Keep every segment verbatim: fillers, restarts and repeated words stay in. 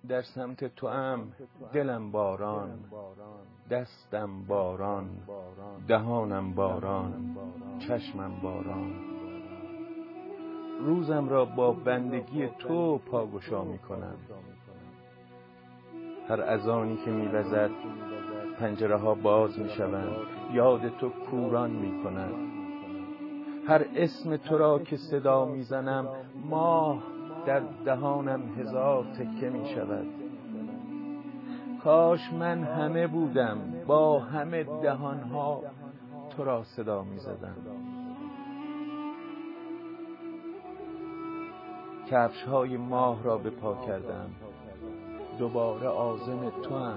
در سمت تو ام دلم باران، دستم باران، دهانم باران، چشمم باران. روزم را با بندگی تو پاگشا می کنم. هر اذانی که می وزد پنجره ها باز می شوند، یاد تو کوران می کند. هر اسم تو را که صدا می زنم ماه در دهانم هزار تکه می شود. کاش من همه بودم با همه دهانها تو را صدا می زدم. کفش های ماه را به پا کردم، دوباره عازم تو هم.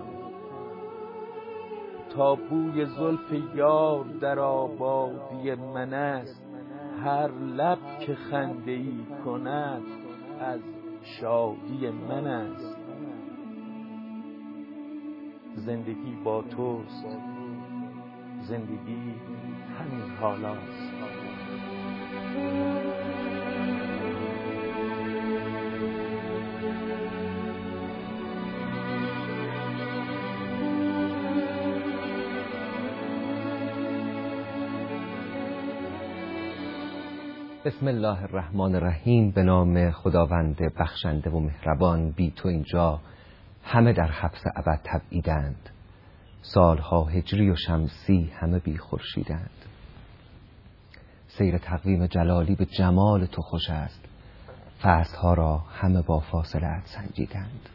تا بوی زلف یار در آبادی من است، هر لب که خنده ای کند از شادی من است. زندگی با توست، زندگی همین حالاست. بسم الله الرحمن الرحیم. به نام خداوند بخشنده و مهربان. بی تو اینجا همه در حبس ابد تبعیدند، سالها هجری و شمسی همه بی خورشیدند. سیر تقویم جلالی به جمال تو خوش است، فصلها را همه با فاصله سنجیدند.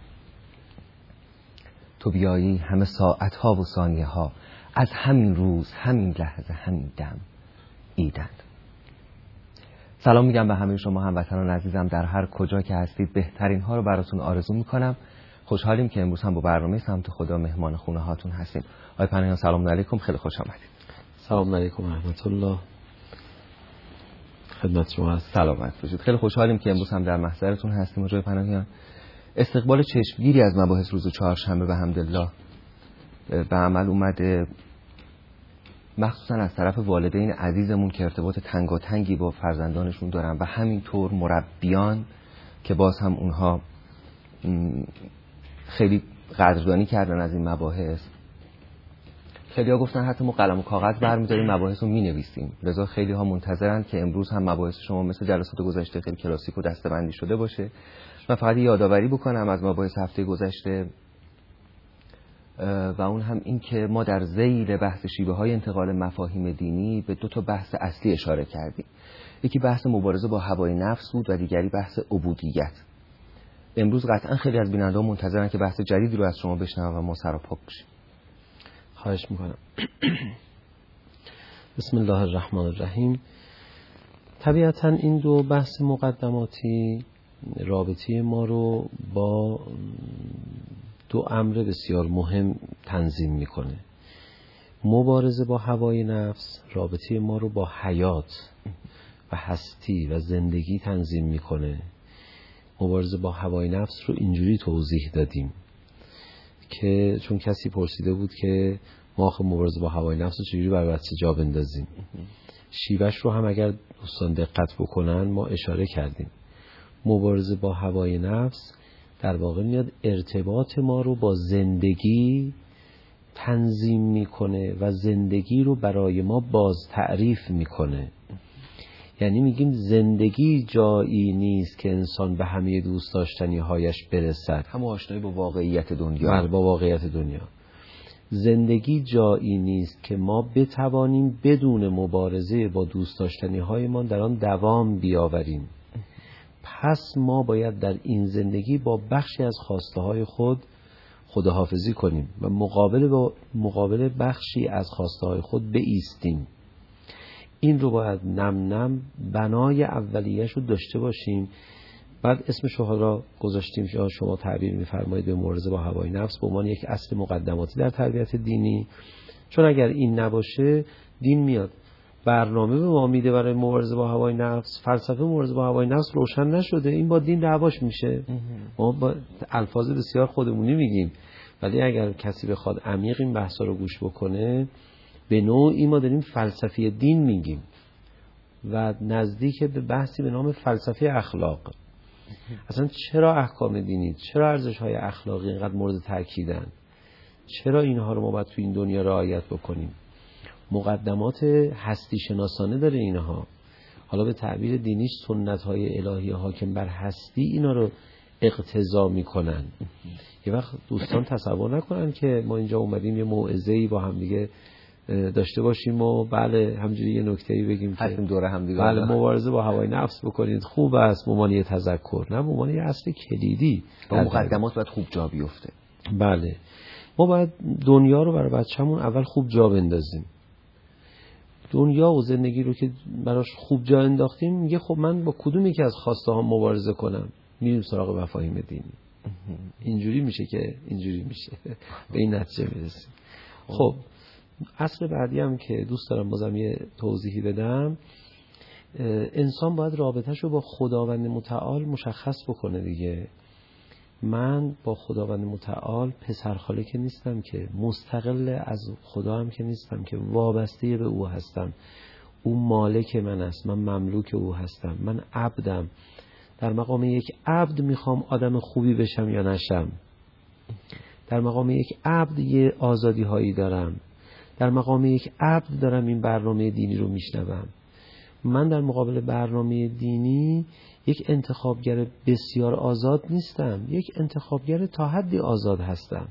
تو بیایی همه ساعتها و ثانیه ها از همین روز، همین لحظه، همین دم ایدند. سلام میگم به همه شما هموطنان عزیزم در هر کجا که هستید. بهترین ها رو براتون آرزو میکنم. خوشحالیم که امروز هم با برنامه سمت خدا مهمان خونه هاتون هستیم. آقای پناهیان سلام علیکم، خیلی خوش آمدید. سلام علیکم و رحمت الله. خدمت شما هست. سلامت باشید. خیلی خوشحالیم که امروز هم در محضرتون هستیم. آقای پناهیان، استقبال چشمگیری از مباحث روز چهارشنبه به حمدالله به عمل اومده، مخصوصا از طرف والدین عزیزمون که ارتباط تنگاتنگی با فرزندانشون دارن و همینطور مربیان که باز هم اونها خیلی قدردانی کردن از این مباحث. خیلی ها گفتن حتی ما قلم و کاغذ برمی‌داریم مباحث رو می‌نویسیم. لذا خیلی ها منتظرن که امروز هم مباحث شما مثل جلسات گذشته خیلی کلاسیک و دسته‌بندی شده باشه. من فقط یادآوری بکنم از مباحث هفته گذشته و اون هم این که ما در ذیل بحث شیوه های انتقال مفاهیم دینی به دو تا بحث اصلی اشاره کردیم. یکی بحث مبارزه با هوای نفس بود و دیگری بحث عبودیت. امروز قطعا خیلی از بیننده‌ها منتظرن که بحث جدیدی رو از شما بشنوم و ما سراپا بشیم. خواهش میکنم. بسم الله الرحمن الرحیم. طبیعتا این دو بحث مقدماتی رابطه ما رو با دو امر بسیار مهم تنظیم میکنه. مبارزه با هوای نفس رابطه ما رو با حیات و هستی و زندگی تنظیم میکنه. مبارزه با هوای نفس رو اینجوری توضیح دادیم که چون کسی پرسیده بود که ما آخه مبارزه با هوای نفس رو چجوری بر بچه جا بندازیم، شیوهش رو هم اگر دوستان دقت بکنن ما اشاره کردیم. مبارزه با هوای نفس در واقع میاد ارتباط ما رو با زندگی تنظیم میکنه و زندگی رو برای ما باز تعریف میکنه. یعنی میگیم زندگی جایی نیست که انسان به همه دوست داشتنی هایش برسد، هم آشنایی با واقعیت دنیا. بله، با واقعیت دنیا. زندگی جایی نیست که ما بتوانیم بدون مبارزه با دوست داشتنی هایمان در آن دوام بیاوریم. پس ما باید در این زندگی با بخشی از خواسته های خود خداحافظی کنیم و مقابل با مقابل بخشی از خواسته های خود بایستیم. این رو باید نم نم بنای اولیه‌اش رو داشته باشیم. بعد اسم شما را گذاشتیم یا شما تعبیر می‌فرمایید به مبارزه با هوای نفس به عنوان یک اصل مقدماتی در تربیت دینی. چون اگر این نباشه دین میاد برنامه به ما میده برای مبارزه با هوای نفس، فلسفه مبارزه با هوای نفس روشن نشده، این با دین دعواش میشه. ما با الفاظ بسیار خودمونی میگیم، ولی اگر کسی بخواد عمیق این بحثا رو گوش بکنه به نوعی ما داریم فلسفه دین میگیم و نزدیک به بحثی به نام فلسفه اخلاق. اصلا چرا احکام دینی، چرا ارزش‌های اخلاقی اینقدر مورد تاکیدن، چرا اینها رو ما باید تو این دنیا رعایت بکنیم؟ مقدمات هستی شناسانه داره اینها. حالا به تعبیر دینیش سنت‌های الهی حاکم بر هستی اینا رو اقتضا میکنن. یه وقت دوستان تصور نکنن که ما اینجا اومدیم یه موعظه‌ای با هم دیگه داشته باشیم و بله همجوری یه نکته‌ای بگیم که دوره هم دیگه بله مبارزه با هوای نفس بکنید خوب است، ممانی تذکر، نه ممانی اصل کلیدی. با مقدمات باید خوب جا بیفته. بله ما باید دنیا رو برای بچه‌مون اول خوب جا بندازیم. دنیا و زندگی رو که براش خوب جا انداختیم میگه خب من با کدوم یکی از خواسته ها مبارزه کنم؟ میریم سراغ مفاهیم دینی. اینجوری میشه که اینجوری میشه به این نتیجه میرسیم. خب اصل بعدی هم که دوست دارم بازم یه توضیحی بدم، انسان باید رابطه‌ش رو با خداوند متعال مشخص بکنه دیگه. من با خداوند متعال پسرخاله که نیستم، که مستقل از خدا هم که نیستم، که وابسته به او هستم. او مالک من است، من مملوک او هستم، من عبدم. در مقام یک عبد میخوام آدم خوبی بشم یا نشم. در مقام یک عبد یه آزادی هایی دارم. در مقام یک عبد دارم این برنامه دینی رو میشنوم. من در مقابل برنامه دینی یک انتخابگر بسیار آزاد نیستم، یک انتخابگر تا حدی آزاد هستم.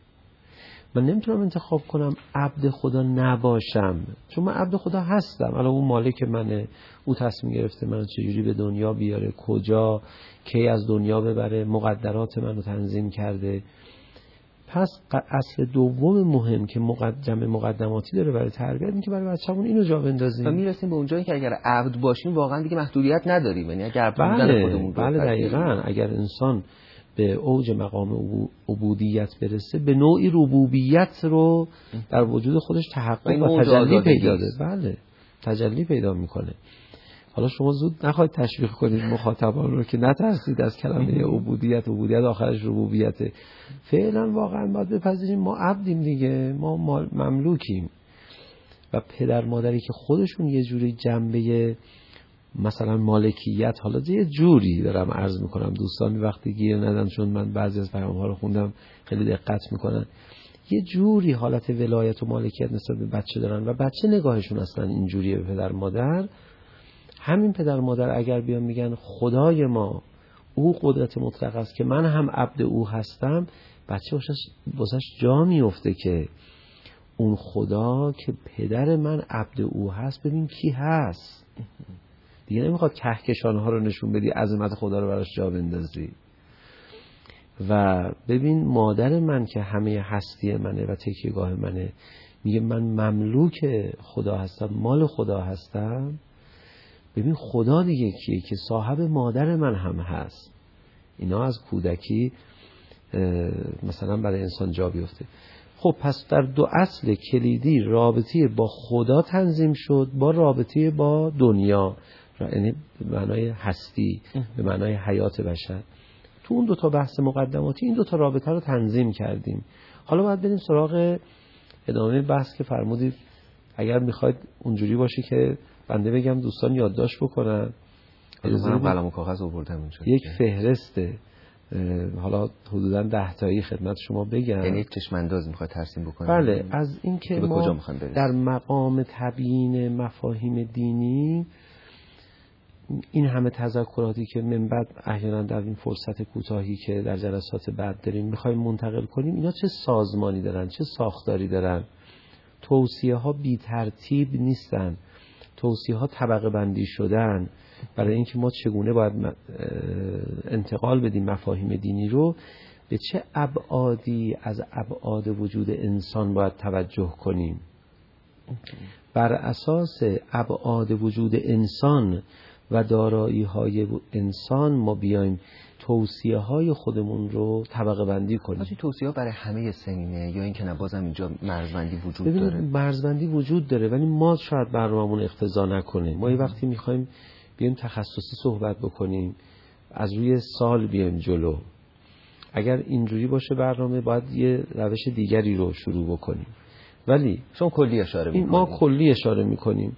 من نمیتونم انتخاب کنم عبد خدا نباشم، چون من عبد خدا هستم. الان اون مالک منه، او تصمیم گرفته من چجوری به دنیا بیاره، کجا، کی از دنیا ببره، مقدرات منو تنظیم کرده. پس اصل دوم مهم که مقدمه مقدماتی داره برای تربیت، این که برای بچه‌مون اینو جا بندازیم. و میرسیم به اونجایی که اگر عبد باشیم واقعا دیگه محدودیت نداریم، یعنی اگر عبد بله خودمون بله دقیقاً اگر انسان به اوج مقام عبودیت برسه، به نوعی ربوبیت رو در وجود خودش تحقق و تجلی پیدا ده. بله تجلی پیدا میکنه. حالا شما زود نخواهید تشویق کنید مخاطبان رو که نترسید از کلمه عبودیت. عبودیت آخرش ربوبیته. فعلا واقعا باید بپذیریم ما عبدیم دیگه، ما مملوکیم. و پدر مادری که خودشون یه جوری جنبه مثلا مالکیت، حالا یه جوری دارم عرض میکنم دوستان وقتی گیر ندن، چون من بعضی از پیام‌ها رو خوندم خیلی دقت میکنن، یه جوری حالت ولایت و مالکیت نسبت به بچه دارن و بچه نگاهشون اصلا اینجوریه به پدر مادر. همین پدر مادر اگر بیان میگن خدای ما او قدرت مطلق است که من هم عبد او هستم، بچه واسش جا میفته که اون خدا که پدر من عبد او هست ببین کی هست. دیگه نمیخواد کهکشانها رو نشون بدی، عظمت خدا رو براش جا بندازی. و ببین مادر من که همه هستی منه و تکیهگاه منه میگه من مملوک خدا هستم، مال خدا هستم. ببین خدا دیگه کیه که صاحب مادر من هم هست. اینا از کودکی مثلا برای انسان جا بیفته. خب پس در دو اصل کلیدی رابطه با خدا تنظیم شد با رابطه با دنیا، یعنی به معنای هستی، به معنای حیات بشر. تو اون دوتا بحث مقدماتی این دوتا رابطه رو تنظیم کردیم. حالا باید بریم سراغ ادامه بحث که فرمودید اگر میخواید اونجوری باشه که بنده بگم دوستان یادداشت بکنن. من قلم و کاغذ آوردم اینجا. یک فهرسته حالا حدوداً ده تایی خدمت شما بگم. یعنی یک چشم انداز میخواد ترسیم بکنیم. بله از این که ما در مقام تبیین مفاهیم دینی این همه تذکراتی که من بعد احیانا در این فرصت کوتاهی که در جلسات بعد داریم میخوایم منتقل کنیم، اینا چه سازمانی دارن، چه ساختاری دارن. توصیه ها بی ترتیب نیستن، توصیه ها طبقه بندی شدن برای اینکه ما چگونه باید انتقال بدیم مفاهیم دینی رو، به چه ابعادی از ابعاد وجود انسان باید توجه کنیم. بر اساس ابعاد وجود انسان و دارایی های انسان ما بیایم توصیه های خودمون رو طبقه بندی کنیم. این توصیه ها برای همه سنینه یا اینکه نه بازم اینجا مرزبندی وجود ببینید داره؟ مرزبندی وجود داره ولی ما شاید برنامه‌مون اقتضا نکنه. ما یه وقتی میخوایم بیایم تخصصی صحبت بکنیم از روی سال بیایم جلو. اگر اینجوری باشه برنامه باید یه روش دیگری رو شروع بکنیم. ولی چون کلی اشاره می‌کنیم، ما کلی اشاره می‌کنیم.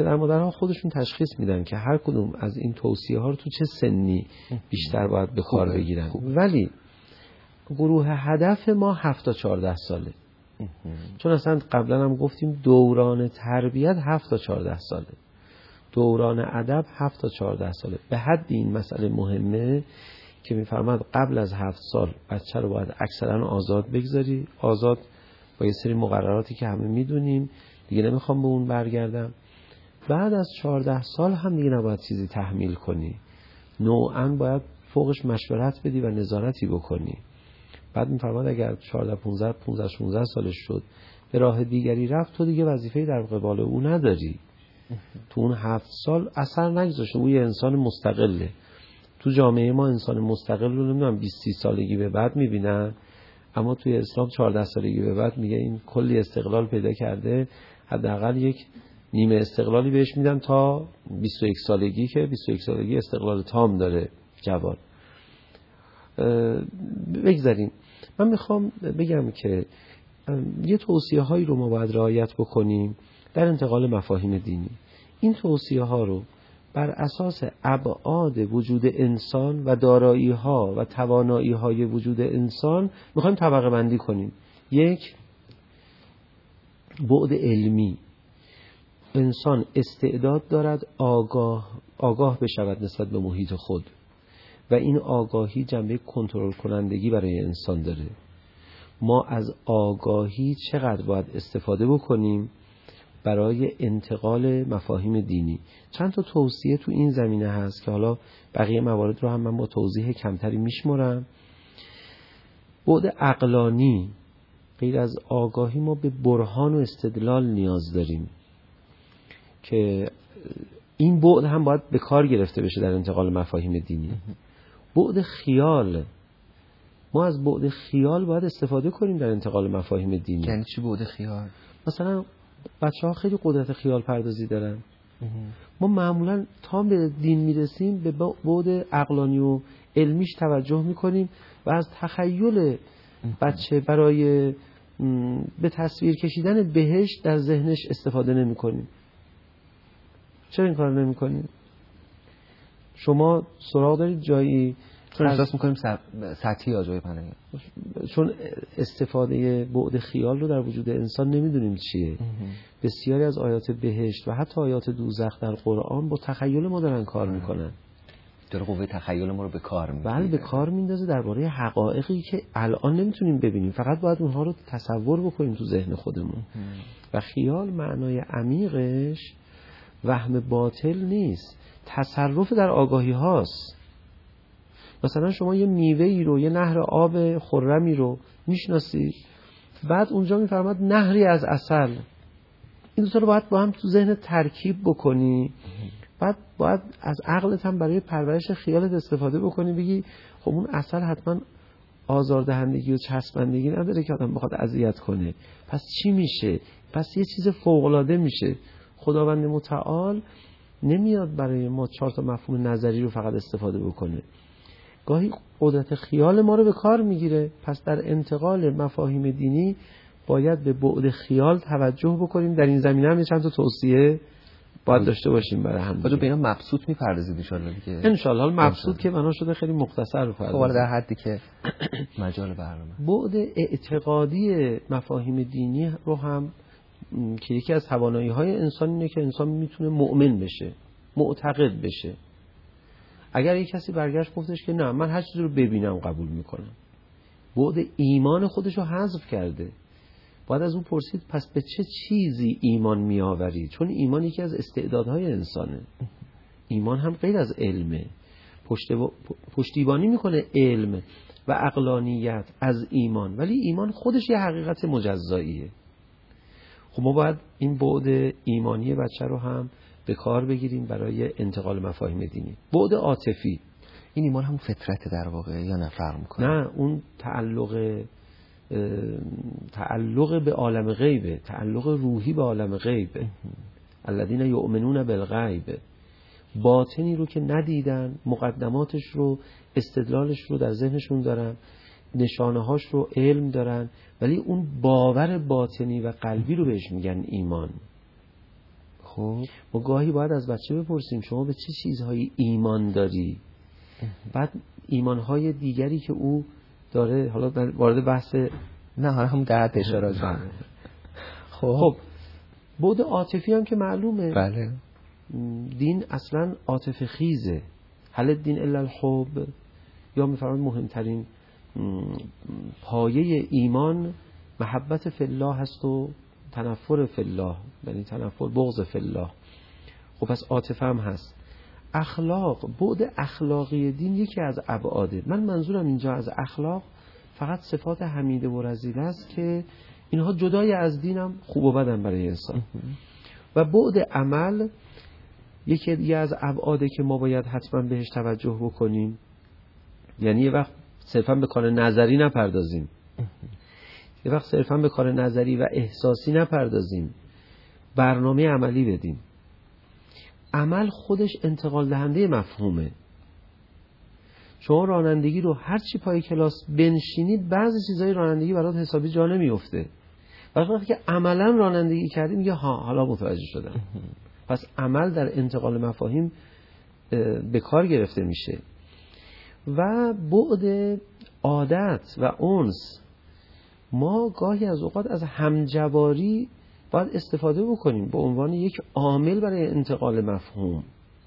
پدر مادرها خودشون تشخیص میدن که هر کدوم از این توصیه ها رو تو چه سنی بیشتر باید به کار بگیرن. خوب. ولی گروه هدف ما هفت تا چهارده ساله، چون اصلا قبلا هم گفتیم دوران تربیت هفت تا چهارده ساله، دوران ادب هفت تا چهارده ساله. به حد این مسئله مهمه که میفرماد قبل از هفت سال بچه رو باید اکثرا آزاد بگذاری، آزاد با یه سری مقرراتی که همه میدونیم، دیگه نمیخوام به اون برگردم. بعد از چهارده سال هم دیگه نباید چیزی تحمیل کنی، نوعاً باید فوقش مشورت بدی و نظارتی بکنی. بعد میفرماد اگر چهارده پانزده پانزده شانزده سالش شد به راه دیگری رفت، تو دیگه وظیفه‌ای در قبال او نداری. تو اون هفت سال اثر نگذاشته، او یه انسان مستقله. تو جامعه ما انسان مستقل رو نمیدونم بیست سی سالگی به بعد میبینن، اما توی اسلام چهارده سالگی به بعد میگه این کلی استقلال پیدا کرده، حداقل یک نیمه استقلالی بهش میدن تا بیست و یک سالگی که بیست و یک سالگی استقلال تام داره جوان. بگذاریم. من میخوام بگم که یه توصیه هایی رو ما باید رعایت بکنیم در انتقال مفاهیم دینی. این توصیه ها رو بر اساس ابعاد وجود انسان و دارایی ها و توانایی های وجود انسان میخوایم طبقه بندی کنیم. یک، بعد علمی. انسان استعداد دارد آگاه آگاه بشود نسبت به محیط خود و این آگاهی جنبه کنترل کنندگی برای انسان داره. ما از آگاهی چقدر باید استفاده بکنیم برای انتقال مفاهیم دینی. چند تا توصیه تو این زمینه هست که حالا بقیه موارد رو هم من با توضیح کمتری میشمرم. بعد عقلانی، غیر از آگاهی ما به برهان و استدلال نیاز داریم که این بعد هم باید به کار گرفته بشه در انتقال مفاهیم دینی. بعد خیال، ما از بعد خیال باید استفاده کنیم در انتقال مفاهیم دینی. یعنی چی بعد خیال؟ مثلا بچه ها خیلی قدرت خیال پردازی دارن. ما معمولا تا به دین میرسیم به بعد عقلانی و علمیش توجه میکنیم و از تخیل بچه برای به تصویر کشیدن بهشت در ذهنش استفاده نمی کنیم. چرا این کار نمی کنیم؟ شما سراغ دارید جایی چون احساس میکنیم سطحی آجای پناهی، چون استفاده بعد خیال رو در وجود انسان نمیدونیم چیه. بسیاری از آیات بهشت و حتی آیات دوزخ در قرآن با تخیل ما دارن کار میکنن. داره قوه تخیل ما رو به کار میندازه. بله به کار میندازه درباره حقایقی که الان نمیتونیم ببینیم، فقط باید اونها رو تصور بکنیم تو ذهن خودمون. و خیال معنای عمیقش وهم باطل نیست، تصرف در آگاهی هاست. مثلا شما یه میوه‌ای رو، یه نهر آب خرمی رو میشناسید، بعد اونجا میفرماد نهری از عسل. این دو تا رو باید با هم تو ذهن ترکیب بکنی، بعد باید از عقلت هم برای پرورش خیالت استفاده بکنی، بگی خب اون عسل حتما آزاردهندگی و چسبندگی نداره که آدم بخواد اذیت کنه، پس چی میشه؟ پس یه چیز فوق‌العاده میشه. خداوند متعال نمیاد برای ما چهار تا مفهوم نظری رو فقط استفاده بکنه، گاهی قدرت خیال ما رو به کار میگیره. پس در انتقال مفاهیم دینی باید به بعد خیال توجه بکنیم. در این زمینه هم چند تا توصیه باید داشته باشیم برای هم. باید به اینا مبسوط میپردازید ان شاءالله دیگه. ان شاءالله مبسوط که بنا شده خیلی مختصر بپردازیم. خب در حدی که مجال برنامه. بعد اعتقادی مفاهیم دینی رو هم که یکی از توانایی‌های انسان اینه که انسان میتونه مؤمن بشه، معتقد بشه. اگر یک کسی برگشت گفتش که نه من هر چیزی رو ببینم قبول میکنم، بعد ایمان خودش رو حذف کرده. باید از اون پرسید پس به چه چیزی ایمان میآوری؟ چون ایمان یکی از استعدادهای انسانه. ایمان هم غیر از علمه، پشتیبانی میکنه علم و عقلانیت از ایمان، ولی ایمان خودش یه حقیقت مجزاییه. خب ما باید این بعد ایمانی بچه رو هم به کار بگیریم برای انتقال مفاهیم دینی. بعد عاطفی، این ایمان هم فطرت در واقع یا نه فرق میکنه؟ نه، اون تعلق تعلق به عالم غیبه، تعلق روحی به عالم غیبه. الذین یؤمنون بالغیب، باطنی رو که ندیدن، مقدماتش رو، استدلالش رو در ذهنشون دارن، نشانه هاش رو علم دارن، ولی اون باور باطنی و قلبی رو بهش میگن ایمان. خب ما گاهی باید از بچه بپرسیم شما به چه چیزهایی ایمان داری، بعد ایمانهای دیگری که او داره، حالا وارد بحث نه حالا هم در اشاره بله. خب خب بعد عاطفی هم که معلومه، بله دین اصلا عاطفه خیزه. هل الدین الا الحب، یا میفرماید مهمترین پایه ایمان محبت فی الله هست و تنفر فی الله، یعنی تنفر بغض فی الله. خب پس عاطفه هم هست. اخلاق، بعد اخلاقی دین یکی از ابعاده. من منظورم اینجا از اخلاق فقط صفات حمیده و رذیله است که اینها جدای از دینم خوب و بدن برای انسان. و بعد عمل یکی دیگه از ابعاده که ما باید حتما بهش توجه بکنیم، یعنی یه وقت صرفا به کار نظری نپردازیم، یه وقت صرفا به کار نظری و احساسی نپردازیم، برنامه عملی بدیم. عمل خودش انتقال دهنده مفهومه. شما رانندگی رو هر چی پای کلاس بنشینید بعضی چیزای رانندگی برات حسابی جا نمیفته، وقتی که عملا رانندگی کردی میگه ها حالا متوجه شدم. پس عمل در انتقال مفاهیم به کار گرفته میشه. و بعد عادت و انس، ما گاهی از اوقات از همجواری باید استفاده بکنیم به عنوان یک عامل برای انتقال مفهوم.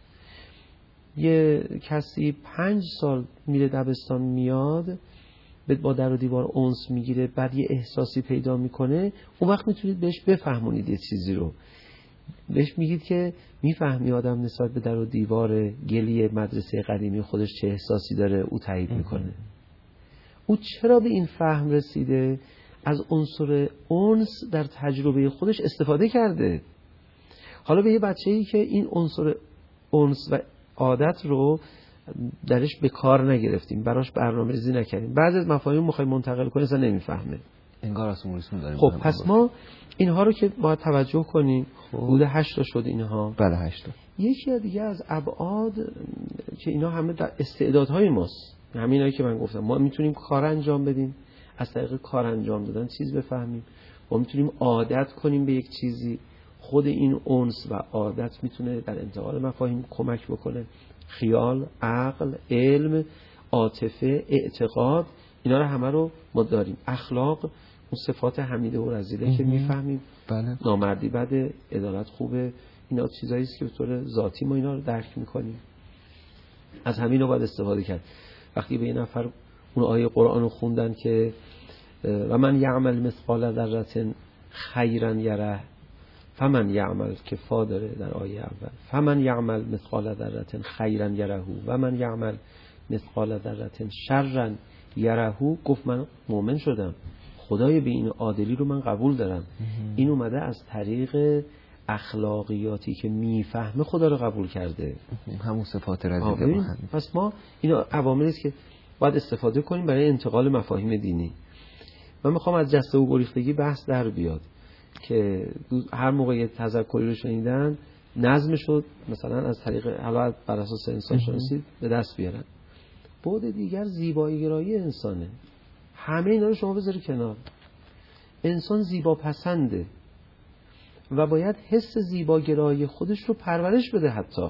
یه کسی پنج سال میره دبستان میاد با در و دیوار انس میگیره، بعد یه احساسی پیدا میکنه، اون وقت میتونید بهش بفهمونید یه چیزی رو. بهش میگید که میفهمی آدم نسبت به در و دیوار گلی مدرسه قدیمی خودش چه احساسی داره، او تایید میکنه. او چرا به این فهم رسیده؟ از عنصر انس در تجربه خودش استفاده کرده. حالا به یه بچه‌ای که این عنصر انس و عادت رو درش به کار نگرفتیم، براش برنامه‌ریزی نکردیم، بعضی از مفاهیم می‌خوایم منتقل کنیم اصلا نمیفهمه. انگار اسمون اسمون داریم. خب پس ما اینها رو که باید توجه کنیم. حدود هشت تا شد اینها. بله هشت تا. یکی دیگه از ابعاد که اینا همه در استعدادهای ماست، همینایی که من گفتم. ما میتونیم کار انجام بدیم، از طریق کار انجام دادن چیز بفهمیم. ما میتونیم عادت کنیم به یک چیزی. خود این انس و عادت میتونه در انتقال مفاهیم کمک بکنه. خیال، عقل، علم، عاطفه، اعتقاد، اینا رو همه رو ما داریم. اخلاق، اون صفات حمیده و رذیله که میفهمیم. بله. نامردی بده، عدالت خوبه، اینا چیزایی است که به طور ذاتی ما اینا رو درک میکنیم. از همین رو باید استفاده کرد. وقتی به یه نفر اون آیه قرآن رو خوندن که و من یعمل مثقال ذره خیرا یره، فمن یعمل، که فا داره در آیه اول، فمن یعمل مثقال ذره خیرا یره و من یعمل مثقال ذره شرا یره، گفت من مؤمن شدم، خدای به این عادلی رو من قبول دارم. این اومده از طریق اخلاقیاتی که میفهمه خدا رو قبول کرده، همون صفات رذیله. پس ما اینا عواملی است که باید استفاده کنیم برای انتقال مفاهیم دینی. من میخوام از جسته و گریختگی بحث در بیاد که هر موقع یه تذکری رو شنیدن نظم شد مثلا از طریق حالا بر اساس انسان شناسی به دست بیارن. بعد دیگر زیبایی گرایی انسانه. همه اینا رو شما بذاری کنار. انسان زیبا پسنده و باید حس زیباگرایی خودش رو پرورش بده. حتی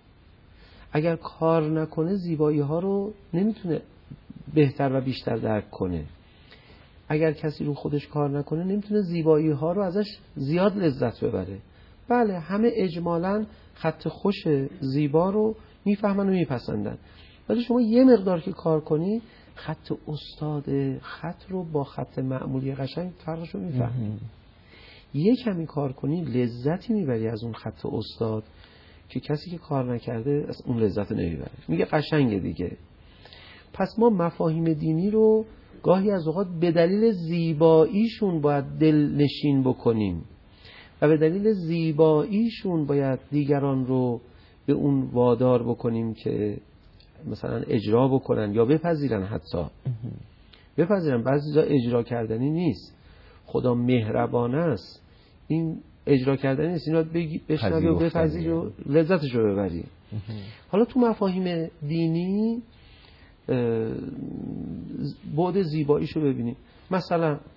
اگر کار نکنه زیبایی ها رو نمیتونه بهتر و بیشتر درک کنه. اگر کسی رو خودش کار نکنه نمیتونه زیبایی ها رو ازش زیاد لذت ببره. بله همه اجمالاً خط خوش زیبا رو میفهمن و میپسندن، ولی شما یه مقدار که کار کنی خط استاد خط رو با خط معمولی قشنگ فرقش رو میفهمی. یه کمی کار کنی لذتی میبری از اون خط استاد که کسی که کار نکرده از اون لذت نمیبره. میگه قشنگه دیگه. پس ما مفاهیم دینی رو گاهی از اوقات به دلیل زیباییشون باید دل نشین بکنیم و به دلیل زیباییشون باید دیگران رو به اون وادار بکنیم که مثلا اجرا بکنن یا بپذیرن. حتی بپذیرن. بعضی جا اجرا کردنی نیست. خدا مهربانه است. این اجرا کردنی نیست. اینا بگی بشنوی و بپذیری و لذتش رو ببری. حالا تو مفاهیم دینی بعد زیباییشو ببینیم. مثلا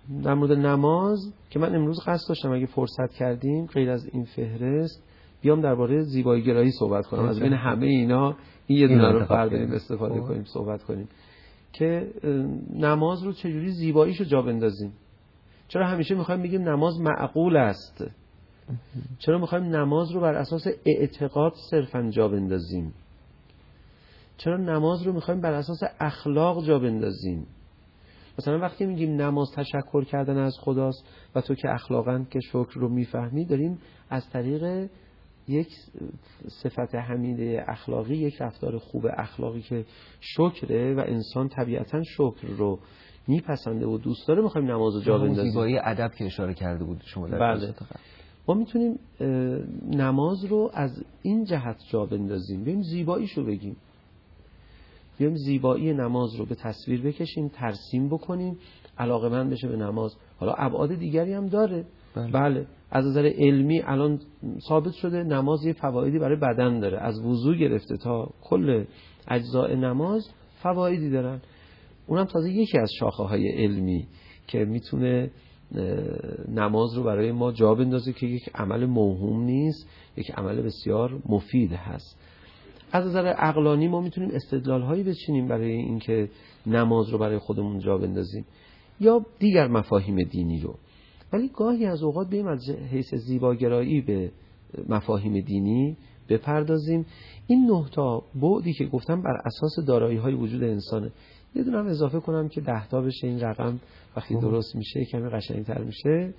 در مورد نماز که من امروز قصد داشتم اگه فرصت کردیم غیر از این فهرست بیام درباره زیبایی گرایی صحبت کنم، از بین همه اینا این یه دونه رو برداریم استفاده کنیم صحبت کنیم که نماز رو چجوری زیباییشو جا بندازیم. چرا همیشه میخوایم بگیم نماز معقول است؟ چرا میخوایم نماز رو بر اساس اعتقاد صرفاً جا بندازیم؟ چرا نماز رو میخوایم بر اساس اخلاق جا بندازیم؟ مثلا وقتی میگیم نماز تشکر کردن از خداست و تو که اخلاقاً که شکر رو میفهمی، داریم از طریق یک صفت حمیده اخلاقی، یک رفتار خوب اخلاقی که شکره و انسان طبیعتاً شکر رو میپسنده و دوست داره، میخوایم نماز رو جا بندازیم. زیبایی ادب که اشاره کرده بود شما در بله. ما میتونیم نماز رو از این جهت جا بندازیم، ببین زیباییشو بگیم، بیایم زیبایی نماز رو به تصویر بکشیم، ترسیم بکنیم، علاقه‌مند بشه به نماز. حالا ابعاد دیگری هم داره. بله, بله. از نظر علمی الان ثابت شده نماز یه فوایدی برای بدن داره، از وضو گرفته تا کل اجزاء نماز فوایدی دارن. اونم تازه یکی از شاخه‌های علمی که میتونه نماز رو برای ما جا بندازه که یک عمل موهوم نیست، یک عمل بسیار مفید هست. از نظر عقلانی ما میتونیم استدلال هایی بچینیم برای اینکه نماز رو برای خودمون جا بندازیم یا دیگر مفاهیم دینی رو. ولی گاهی از اوقات بریم از حیث زیباگرایی به مفاهیم دینی بپردازیم. این نه تا بعدی که گفتم بر اساس دارایی های وجود انسانه. یه دونه هم اضافه کنم که ده تا بشه، این رقم وقتی درست میشه کمی قشنگتر میشه.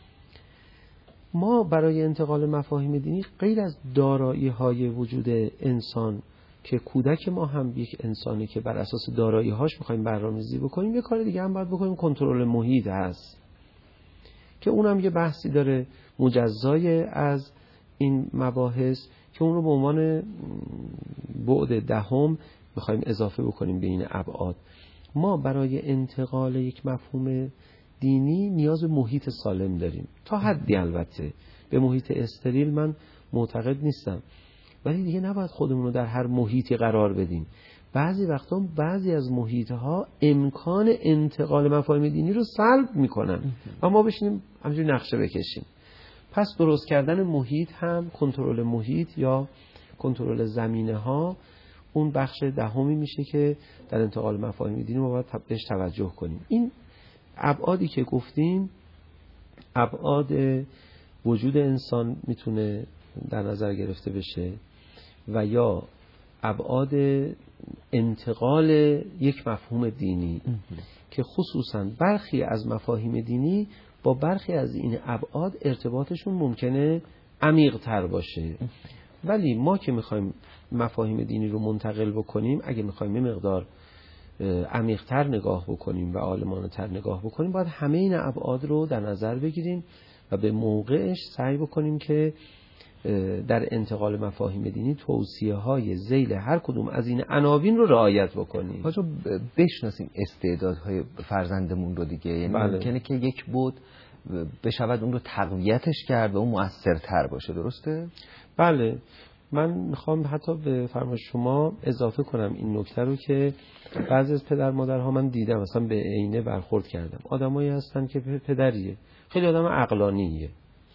ما برای انتقال مفاهیم دینی غیر از دارایی های وجود انسان که کودک ما هم یک انسانی که بر اساس دارایی هاش میخوایم برنامه‌ریزی بکنیم، یه کار دیگه هم باید بکنیم، کنترل محیط هست که اونم یه بحثی داره مجزای از این مباحث که اون رو به عنوان بعد دهم میخوایم اضافه بکنیم به این ابعاد. ما برای انتقال یک مفهوم دینی نیاز به محیط سالم داریم تا حدی. البته به محیط استریل من معتقد نیستم، ولی دیگه نباید خودمون رو در هر محیطی قرار بدیم. بعضی وقتا بعضی از محیطها امکان انتقال مفاهیم دینی رو سلب میکنن و ما بشینیم همینجوری نقشه بکشیم. پس درست کردن محیط هم، کنترل محیط یا کنترل زمینه ها، اون بخش دهمی میشه که در انتقال مفاهیم دینی ما باید بهش توجه کنیم. این ابعادی که گفتیم ابعاد وجود انسان میتونه در نظر گرفته بشه و یا ابعاد انتقال یک مفهوم دینی که خصوصا برخی از مفاهیم دینی با برخی از این ابعاد ارتباطشون ممکنه عمیق تر باشه. ولی ما که میخوایم مفاهیم دینی رو منتقل بکنیم، اگه میخوایم یه مقدار عمیق‌تر نگاه بکنیم و عالمانه‌تر نگاه بکنیم، باید همه این ابعاد رو در نظر بگیریم و به موقعش سعی بکنیم که در انتقال مفاهیم دینی توصیه‌های ذیل هر کدوم از این عناوین رو رعایت بکنیم. حاجا بشناسیم استعدادهای فرزندمون رو دیگه، یعنی بله. ممکنه که یک بود بشود اون رو تقویتش کرد و اون مؤثرتر باشه، درسته؟ بله. من میخوام حتی به فرمان شما اضافه کنم این نکته رو که بعضی از پدر مادرها من دیدم مثلا به عینه برخورد کردم، آدمایی هستن که پدریه خیلی آدم عقلانیه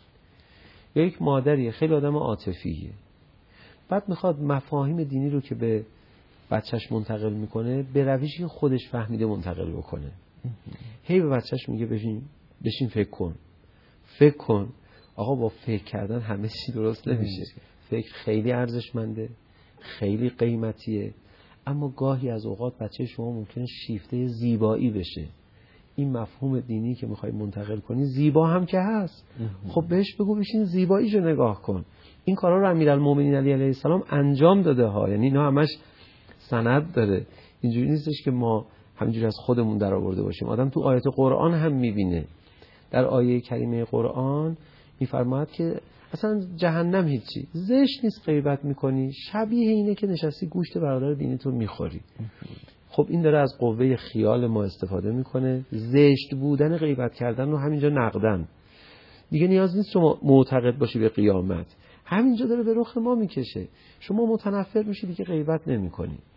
یا یک مادریه خیلی آدم عاطفیه، بعد میخواد مفاهیم دینی رو که به بچهش منتقل میکنه به روشی که خودش فهمیده منتقل بکنه. هی به بچهش میگه بشین بشین فکر کن فکر کن. آقا با فکر کردن همه چی درست نمیشه. فکر خیلی ارزشمنده، خیلی قیمتیه، اما گاهی از اوقات بچه شما ممکنه شیفته زیبایی بشه. این مفهوم دینی که میخوای منتقل کنی زیبا هم که هست، خب بهش بگو بشین زیباییشو نگاه کن. این کارا رو امیرالمومنین علی علیه السلام انجام داده ها، یعنی اینا همش سند داره. اینجوری نیستش که ما همینجوری از خودمون در آورده باشیم. آدم تو آیات قرآن هم میبینه. در آیه کریمه قرآن میفرماید که اصلا جهنم هیچی زشت نیست غیبت میکنی، شبیه اینه که نشستی گوشت برادر دینی تو میخوری. خب این داره از قوه خیال ما استفاده میکنه. زشت بودن غیبت کردن رو همینجا نقدن، دیگه نیاز نیست شما معتقد باشی به قیامت، همینجا داره به رخ ما میکشه. شما متنفر میشی دیگه غیبت نمیکنی.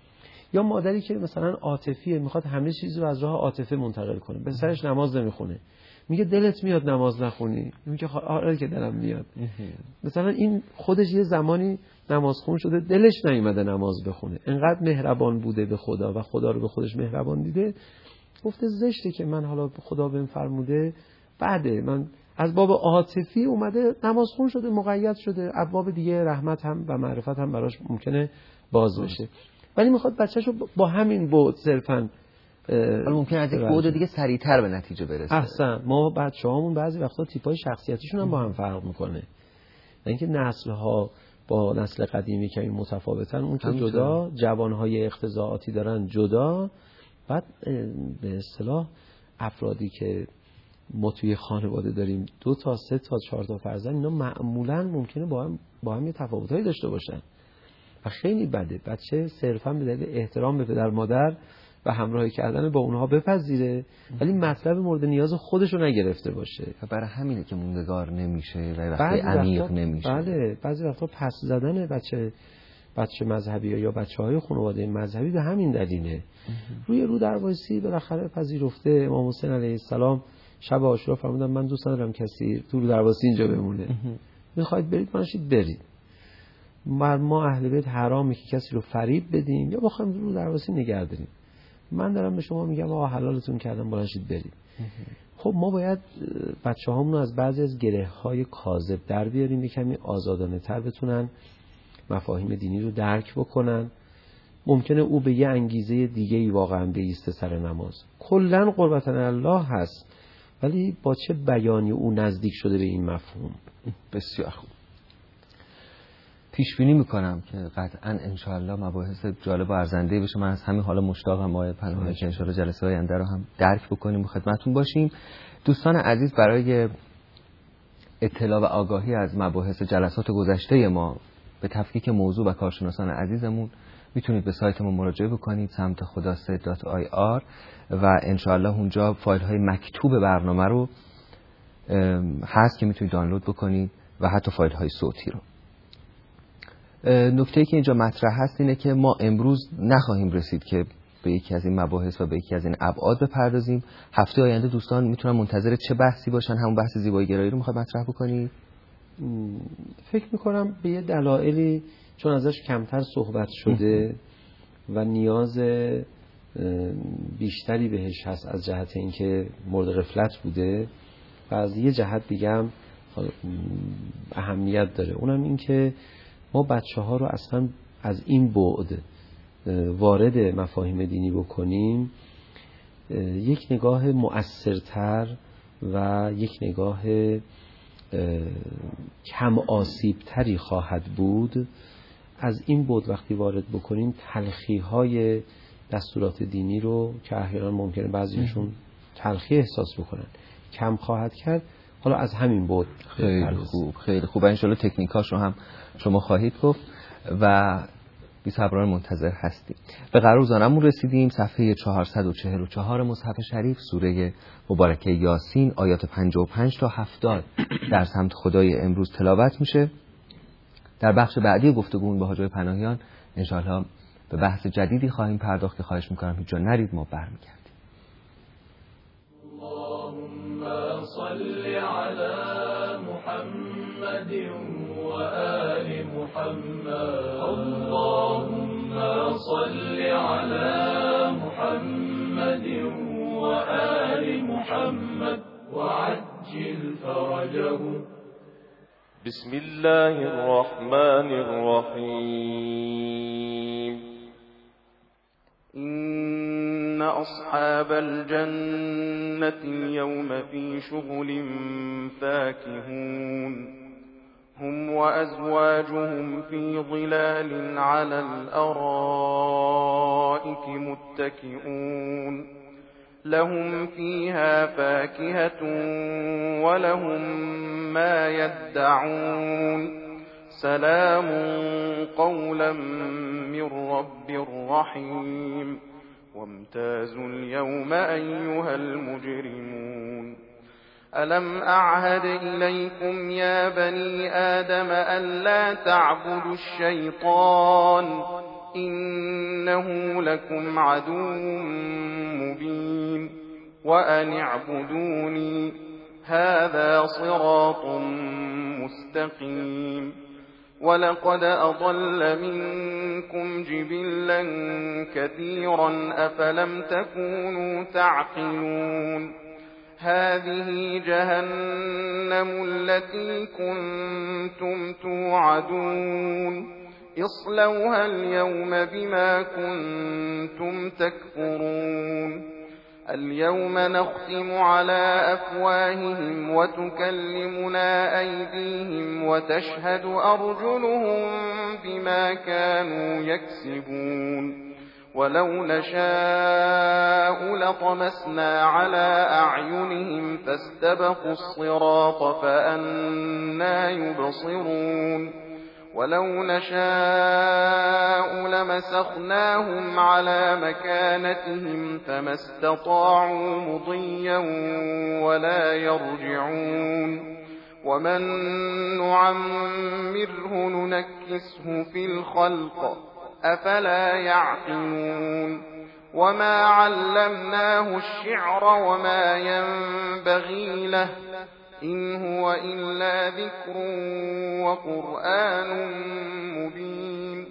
یا مادری که مثلا عاطفیه، میخواد همه چیز رو از راه عاطفه منتقل کنه، پسرش نماز نمیخونه، میگه دلت میاد نماز نخونی، میگه آره که دلم میاد. مثلا این خودش یه زمانی نمازخون شده، دلش نیومده نماز بخونه، انقدر مهربان بوده به خدا و خدا رو به خودش مهربان دیده، گفته زشته که من حالا خدا بهم فرموده بعده، من از باب عاطفی اومده نمازخون شده، مقید شده، ابواب دیگه رحمت هم و معرفت هم براش ممکنه باز بشه، ولی میخواد بچه‌شو با همین بعد صرفاً ممکن از یک بعد دیگه سریعتر به نتیجه برسه. احسن. ما بچه‌هامون بعضی وقتا تیپای شخصیتیشون هم با هم فرق میکنه، اینکه نسل‌ها با نسل قدیمی کمی متفاوتن، اون که جدا، جوان‌های اختزاعاتی دارن جدا، بعد به اصطلاح افرادی که ما توی خانواده داریم دو تا سه تا چهار تا فرزند، اینا معمولاً ممکنه با هم با هم یه تفاوتایی داشته باشن و خیلی بده بچه صرفاً به دلیل احترام به پدر مادر و همراهی کردن با اونها بپذیره، ولی مطلب مورد نیاز خودشو نگرفته باشه و برای همینه که موندگار نمیشه و وقتی عمیق نمیشه. بله، بعضی وقتا پس زدن بچه بچه مذهبی یا بچه‌های خانواده مذهبی به همین دلیله. روی رو در وایسی بالاخره پذیرفته. امام حسین علیه السلام شب عاشورا فرمودن من دوست ندارم کسی تو رو در وایسی اینجا بمونه، میخواید برید ماشید برید. ما اهل بیت حرامه که کسی رو فریب بدیم یا بخوایم رو در وایسی نگه داریم. من دارم به شما میگم آقا حلالتون کردم بلنشید برید. خب ما باید بچه هامونو از بعضی از گره های کاذب در بیاریم، کمی آزادانه تر بتونن مفاهیم دینی رو درک بکنن. ممکنه او به یه انگیزه دیگه ای واقعا بیسته سر نماز، کلن قربتن الله هست، ولی با چه بیانی او نزدیک شده به این مفهوم. بسیار خوب. پیش بینی میکنم که قطعا انشاءالله مباحث جالب و ارزنده بشه. من از همین حالا مشتاقم آقای پناهی که انشاءالله جلسه آینده رو هم درک بکنیم و خدمتتون باشیم. دوستان عزیز، برای اطلاع و آگاهی از مباحث جلسات گذشته ما به تفکیک موضوع و کارشناسان عزیزمون میتونید به سایت ما مراجعه بکنید، سمت خداسه دات آی آر، و انشاءالله اونجا فایل های مکتوب برنامه رو هست که میتونید دانلود بکنید و حتی فایل های صوتی رو. نکته‌ای که اینجا مطرح هست اینه که ما امروز نخواهیم رسید که به یکی از این مباحث و به یکی از این ابعاد بپردازیم. هفته آینده دوستان میتونن منتظر چه بحثی باشن؟ همون بحث زیبایی گرایی رو میخواد مطرح بکنید؟ فکر میکنم به یه دلایلی، چون ازش کمتر صحبت شده و نیاز بیشتری بهش هست از جهت اینکه مورد غفلت بوده، و از یه جهت دیگه هم اهمیت داره، اونم این که ما بچه ها رو اصلا از این بعد وارد مفاهیم دینی بکنیم، یک نگاه مؤثرتر و یک نگاه کم آسیب تری خواهد بود. از این بعد وقتی وارد بکنیم تلخی های دستورات دینی رو که احیانا ممکنه بعضیشون تلخی احساس بکنن کم خواهد کرد. حالا از همین بعد خیلی خوب خیلی خوب ان شاءالله تکنیکاش رو هم شما خواهید گفت و بی صبرانه منتظر هستیم. به قرار زانمون رسیدیم. صفحه چهارصد و چهل و چهار مصحف شریف، سوره مبارکه یاسین، آیات پنجاه و پنج تا هفتاد در سمت خدای امروز تلاوت میشه. در بخش بعدی گفتگومون با حاج پناهیان انشاءالله به بحث جدیدی خواهیم پرداخت که خواهش میکنم هیچ جا نرید، ما برمیگردیم. اللهم صل علی محمد و آل محمد. اللهم صل علی محمد و آل محمد وعجل فرجهم. بسم الله الرحمن الرحيم. إن أصحاب الجنة اليوم في شغل فاكهون هم وأزواجهم في ظلال على الأرائك متكئون لهم فيها فاكهة ولهم ما يدعون سلام قولا من رب رحيم. وامتازوا اليوم أيها المجرمون ألم أعهد إليكم يا بني آدم ألا تعبدوا الشيطان إنه لكم عدو مبين وأن اعبدوني هذا صراط مستقيم ولقد أضل منكم جبلا كثيرا أفلم تكونوا تعقلون هذه جهنم التي كنتم توعدون اصلوها اليوم بما كنتم تكفرون اليوم نختم على أفواههم وتكلمنا أيديهم وتشهد أرجلهم بما كانوا يكسبون ولو نشاء لطمسنا على أعينهم فاستبقوا الصراط فأنى يبصرون ولو نشاء لمسخناهم على مكانتهم فما استطاعوا مضيا ولا يرجعون ومن نعمره ننكسه في الخلق أفلا يعقلون وما علمناه الشعر وما ينبغي له إن هو إلا ذكر وقرآن مبين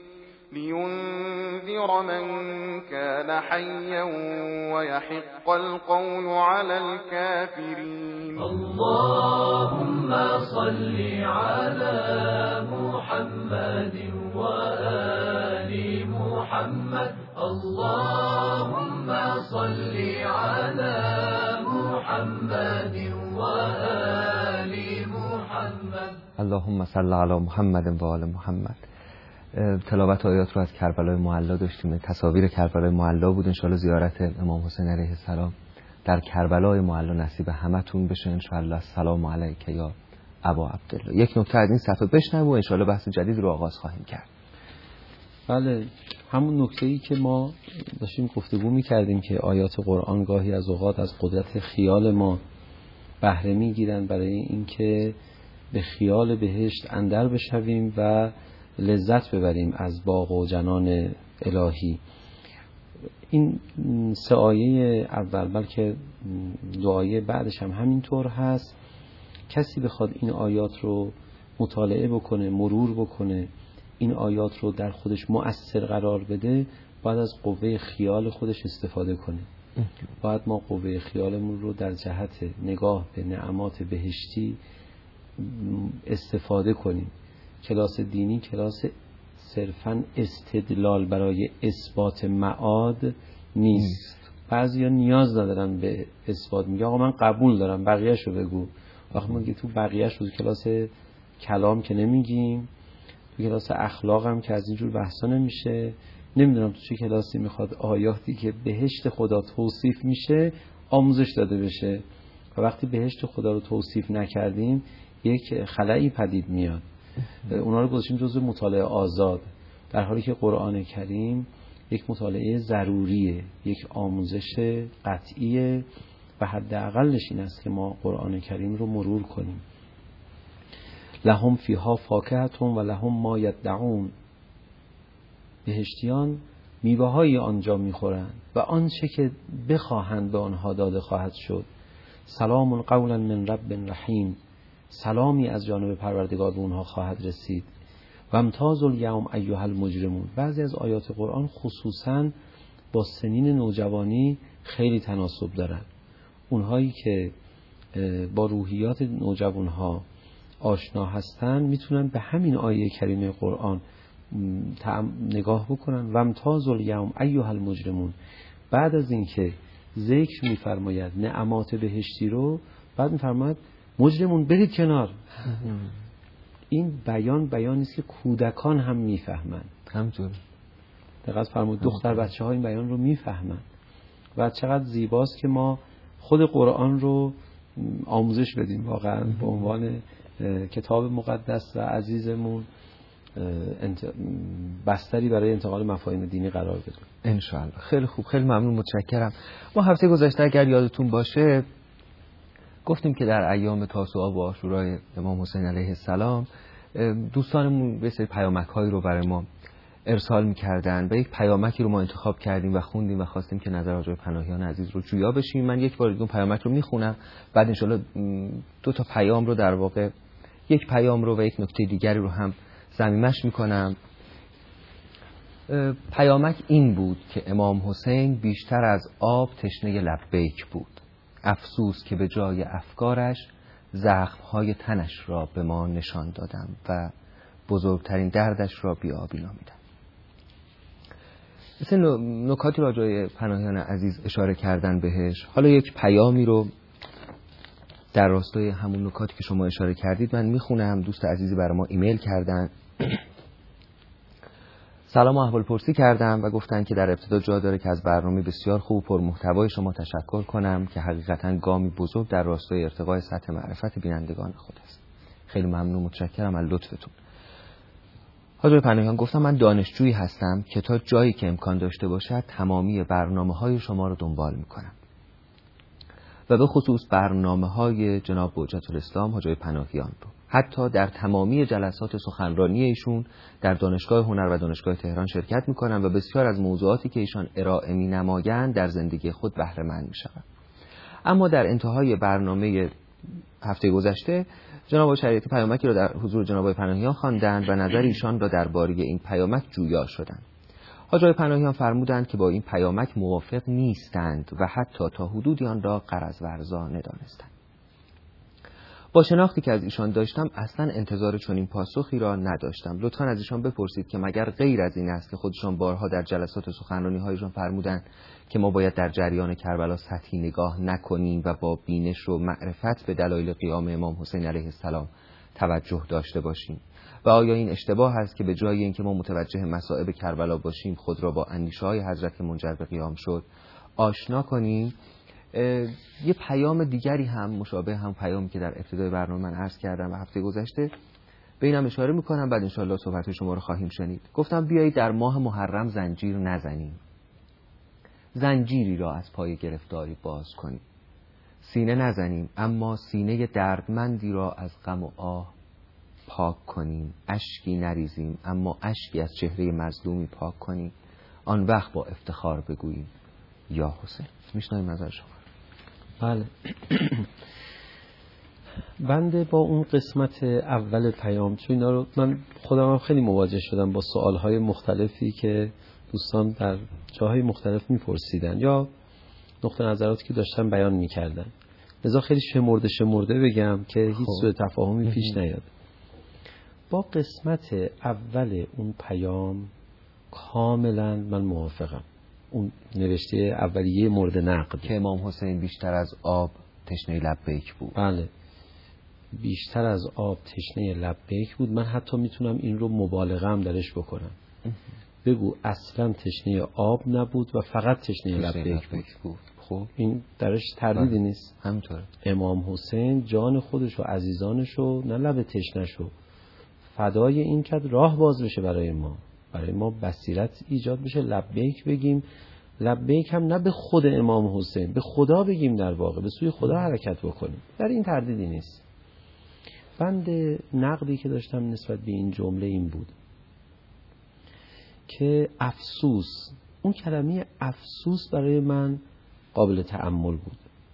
لينذر من كان حيا ويحق القول على الكافرين. اللهم صل على محمد وآل محمد. اللهم صل على محمد وآل محمد. اللهم صل علی محمد و آل محمد. تلاوت آیات رو از کربلای معلا داشتیم، تصاویر کربلای معلا بود. انشاءالله زیارت امام حسین علیه السلام در کربلای معلا نصیب همتون بشه انشاءالله. السلام علیک یا ابا عبدالله. یک نکته از این صفحه بشنویم و انشاءالله بحث جدید رو آغاز خواهیم کرد. بله، همون نکته‌ای که ما داشتیم گفتگو می‌کردیم که آیات قرآن گاهی از اوقات از قدرت خیال ما بهره می‌گیرن برای اینکه به خیال بهشت اندر بشویم و لذت ببریم از باغ و جنان الهی. این سه آیه اول بلکه دو آیه بعدش هم همینطور هست. کسی بخواد این آیات رو مطالعه بکنه، مرور بکنه، این آیات رو در خودش مؤثر قرار بده، باید از قوه خیال خودش استفاده کنه. باید ما قوه خیالمون رو در جهت نگاه به نعمات بهشتی استفاده کنیم. کلاس دینی کلاس صرفاً استدلال برای اثبات معاد نیست. بعضیا نیاز ندارن به اثبات، میگه آقا من قبول دارم بقیه‌شو بگو. وقتی ما تو بقیه‌ش رو کلاس کلام که نمیگیم، تو کلاس اخلاق هم که از اینجور بحثا نمیشه. نمیدونم تو چه کلاسی میخواد آیاتی که بهشت خدا توصیف میشه آموزش داده بشه و وقتی بهشت خدا رو توصیف نکردیم یک خلایی پدید میاد. اونا رو گذاشتیم جزو مطالعه آزاد، در حالی که قرآن کریم یک مطالعه ضروریه، یک آموزش قطعیه و حداقلش این است که ما قرآن کریم رو مرور کنیم. لهم فیها فاکهة و لهم ما یدعون. بهشتیان میوه‌های آنجا میخورند و آنچه که بخواهند به آنها داده خواهد شد. سلام قولا من رب رحیم. سلامی از جانب پروردگار به اونها خواهد رسید. و امتاز الیوم ایها المجرمون. بعضی از آیات قرآن خصوصاً با سنین نوجوانی خیلی تناسب دارن. اونهایی که با روحیات نوجوانها آشنا هستن میتونن به همین آیه کریمه قرآن نگاه بکنن. و امتاز الیوم ایها المجرمون. بعد از اینکه ذکر میفرماید نعمات بهشتی رو، بعد میفرماید مجرمون برید کنار. این بیان بیانی است که کودکان هم میفهمن. همینطور. دقیق فرمود دختر بچه ها این بیان رو میفهمن و چقدر زیباست که ما خود قرآن رو آموزش بدیم واقعا به عنوان کتاب مقدس و عزیزمون بستری برای انتقال مفاهیم دینی قرار بدیم انشاءالله. خیلی خوب، خیلی ممنون، متشکرم. ما هفته گذشته اگر یادتون باشه گفتیم که در ایام تاسوعا و عاشورای امام حسین علیه السلام دوستانمون به سری پیامک‌هایی رو برای ما ارسال می‌کردن و یک پیامکی رو ما انتخاب کردیم و خوندیم و خواستیم که نظر حاج پناهیان عزیز رو جویا بشیم. من یک بار دیگه اون پیامک رو میخونم، بعد انشالله دو تا پیام رو در واقع یک پیام رو و یک نکته دیگری رو هم ضمیمش میکنم. پیامک این بود که امام حسین بیشتر از آب تشنه لبیک بود. افسوس که به جای افکارش زخمهای تنش را به ما نشان دادم و بزرگترین دردش را بی آبی نامیدم. مثل نکاتی را جای پناهیان عزیز اشاره کردن بهش. حالا یک پیامی رو در راستای همون نکاتی که شما اشاره کردید من میخونم. دوست عزیزی برای ما ایمیل کردن، سلام و احوال پرسی کردم و گفتن که در ابتدا جا داره که از برنامه بسیار خوب و پرمحتوای شما تشکر کنم که حقیقتاً گامی بزرگ در راستای ارتقای سطح معرفت بینندگان خود است. خیلی ممنون، متشکرم از لطفتون. حاج پناهیان گفتم من دانشجویی هستم که تا جایی که امکان داشته باشد تمامی برنامه‌های شما رو دنبال می‌کنم و به خصوص برنامه‌های جناب حجت الاسلام حاج پناهیان رو. حتی در تمامی جلسات سخنرانی ایشون در دانشگاه هنر و دانشگاه تهران شرکت می‌کنم و بسیار از موضوعاتی که ایشان ارائه می‌نمایند در زندگی خود بهره مند می‌شوم. اما در انتهای برنامه هفته گذشته جناب شریعتی پیامکی را در حضور جناب پناهیان خواندند و نظر ایشان را درباره این پیامک جویا شدند. حاج پناهیان فرمودند که با این پیامک موافق نیستند و حتی تا حدودی آن را غرض ورزا ندانستند. با شناختی که از ایشان داشتم اصلا انتظار چنین پاسخی را نداشتم. لطفاً از ایشان بپرسید که مگر غیر از این است که خودشان بارها در جلسات سخنرانی‌هایشان فرمودند که ما باید در جریان کربلا سطحی نگاه نکنیم و با بینش و معرفت به دلایل قیام امام حسین علیه السلام توجه داشته باشیم؟ و آیا این اشتباه است که به جای اینکه ما متوجه مصائب کربلا باشیم خود را با اندیشه‌های حضرت که منجر به قیام شد آشنا کنیم؟ یه پیام دیگری هم مشابه هم پیامی که در ابتدای برنامه من عرض کردم و هفته گذشته به اینم اشاره میکنم، بعد انشاءالله صحبت شما رو خواهیم شنید. گفتم بیایید در ماه محرم زنجیر نزنیم، زنجیری را از پای گرفتاری باز کنیم. سینه نزنیم اما سینه دردمندی را از غم و آه پاک کنیم. اشکی نریزیم اما اشکی از چهره مظلومی پاک کنیم. آن وقت با افتخار بگوییم یا حسین. میشنویم نظر شما. بله. بنده با اون قسمت اول پیام، چون اینا رو من خودم هم خیلی مواجه شدم با سوالهای مختلفی که دوستان در جاهای مختلف میپرسیدن یا نقطه نظراتی که داشتن بیان میکردن، لذا خیلی شمرده شمرده بگم که هیچ سوء تفاهمی پیش نیاد. با قسمت اول اون پیام کاملا من موافقم. اون نوشته اولیه مورد نقد که امام حسین بیشتر از آب تشنه لبیک بود. بله، بیشتر از آب تشنه لبیک بود. من حتی میتونم این رو مبالغه هم درش بکنم. بگو اصلا تشنه آب نبود و فقط تشنه لبیک بود. بود. خب این درش تردیدی نیست. همینطوره. امام حسین جان خودش و عزیزانش و نه لب تشنه‌شو فدای این کرد راه باز بشه برای ما، برای ما بصیرت ایجاد بشه، لبیک بگیم. لبیک هم نه به خود امام حسین، به خدا بگیم، در واقع به سوی خدا حرکت بکنیم. در این تردیدی نیست. بند نقدی که داشتم نسبت به این جمله این بود که افسوس، اون کلمه افسوس برای من قابل تأمل بود،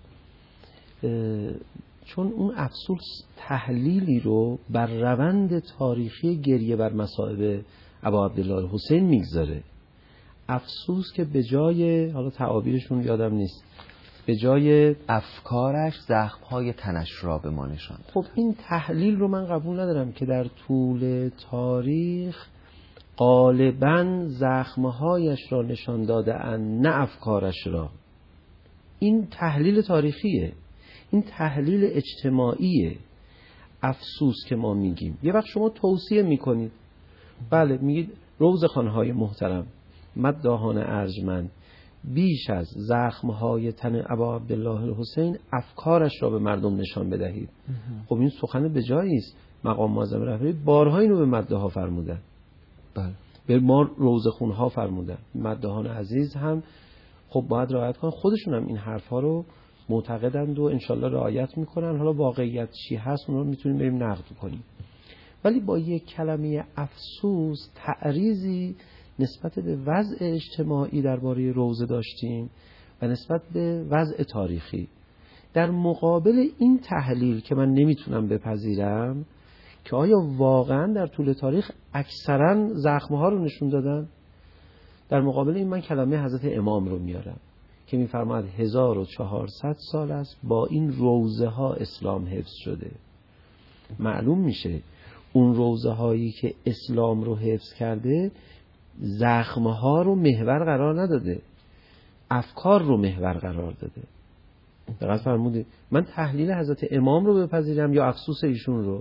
چون اون افسوس تحلیلی رو بر روند تاریخی گریه بر مصائب ابا عبدالله حسین میگذاره. افسوس که به جای، حالا تعابیرشون یادم نیست، به جای افکارش زخمهای تنش را به ما نشاند. خب این تحلیل رو من قبول ندارم که در طول تاریخ غالباً زخمهایش را نشان داده اند نه افکارش را. این تحلیل تاریخیه، این تحلیل اجتماعیه. افسوس که ما میگیم، یه وقت شما توصیه میکنید، بله میگید روزخوان‌های محترم، مداحان ارجمند، بیش از زخمهای تن ابا عبدالله حسین افکارش را به مردم نشان بدهید. خب این سخن به جایی است. مقام معظم رهبری بارها اینو به مداحا فرمودن، بله، به ما روزخوان‌ها فرمودن. مداحان عزیز هم خب باید رعایت کنن، خودشون هم این حرفا رو معتقدند و انشالله رعایت میکنن. حالا واقعیت چی هست اون رو میتونیم بریم نقد کنیم، ولی با یک کلمه افسوس تعریضی نسبت به وضع اجتماعی درباره روزه داشتیم و نسبت به وضع تاریخی. در مقابل این تحلیل که من نمیتونم بپذیرم که آیا واقعا در طول تاریخ اکثرا زخم‌ها رو نشون دادن، در مقابل این من کلمه حضرت امام رو میارم که میفرماید هزار و چهارصد سال است با این روزه ها اسلام حفظ شده. معلوم میشه اون روزه هایی که اسلام رو حفظ کرده زخم‌ها رو محور قرار نداده، افکار رو محور قرار داده. دقیق فرمودید. من تحلیل حضرت امام رو بپذیرم یا افسوس ایشون رو؟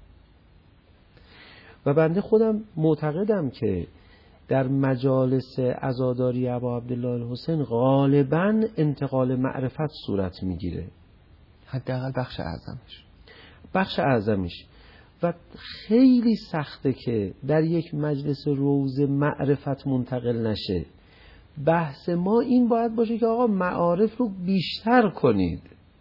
و بنده خودم معتقدم که در مجالس عزاداری ابا عبدالله الحسین غالباً انتقال معرفت صورت میگیره، حداقل بخش اعظمش بخش اعظمش و خیلی سخته که در یک مجلس روز معرفت منتقل نشه. بحث ما این باید باشه که آقا معارف رو بیشتر کنید.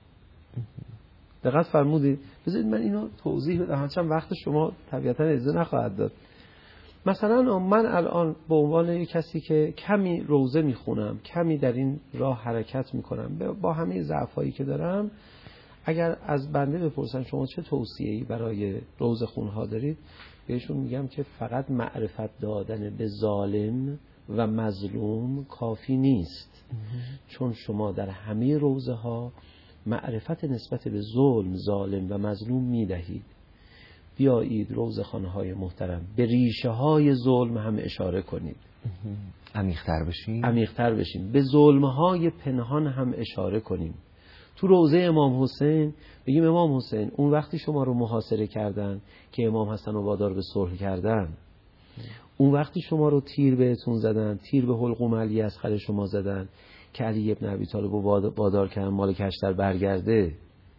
دقت فرمودید؟ بذارید من اینو توضیح بدم، هرچند وقت شما طبیعتاً اجازه نخواهد داد. مثلا من الان به عنوان یک کسی که کمی روزه میخونم، کمی در این راه حرکت میکنم با همه ضعفایی که دارم، اگر از بنده بپرسن شما چه توصیه‌ای برای روزه خونها دارید، بهشون میگم که فقط معرفت دادن به ظالم و مظلوم کافی نیست، چون شما در همه روزه ها معرفت نسبت به ظلم، ظالم و مظلوم میدهید. بیایید روزه خانه‌های محترم به ریشه های ظلم هم اشاره کنید، عمیق‌تر بشیم عمیق‌تر بشیم به ظلم‌های پنهان هم اشاره کنیم. تو روزه امام حسین بگیم امام حسین اون وقتی شما رو محاصره کردن که امام حسن رو وادار به صلح کردن، اون وقتی شما رو تیر بهتون زدن، تیر به حلقوم علی اصغر شما زدن که علی ابن ابی طالب رو وادار کردن مال کشتر برگرده.